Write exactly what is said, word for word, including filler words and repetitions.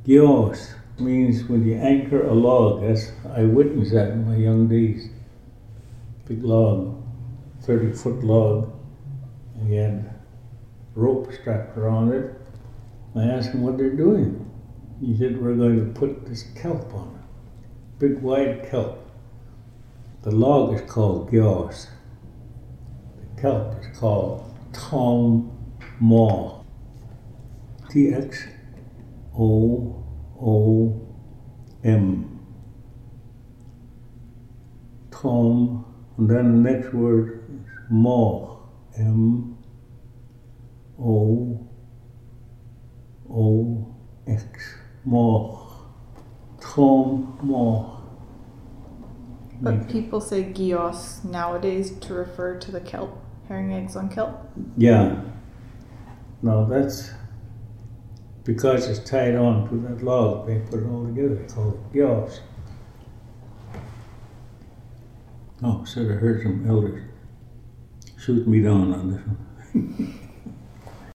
Gios means when you anchor a log. That's, I witnessed that in my young days. Big log, thirty foot log, and you had rope strapped around it. I asked him what they're doing. He said, we're going to put this kelp on it. Big wide kelp. The log is called gios. The kelp is called tom maw. T X O O M. Tom, and then the next word is maw. M O O X. Maw. Tom maw. But people say gios nowadays to refer to the kelp, herring eggs on kelp. Yeah. No, that's because it's tied on to that log. They put it all together. It's called gios. Oh, should have heard some elders shoot me down on this one.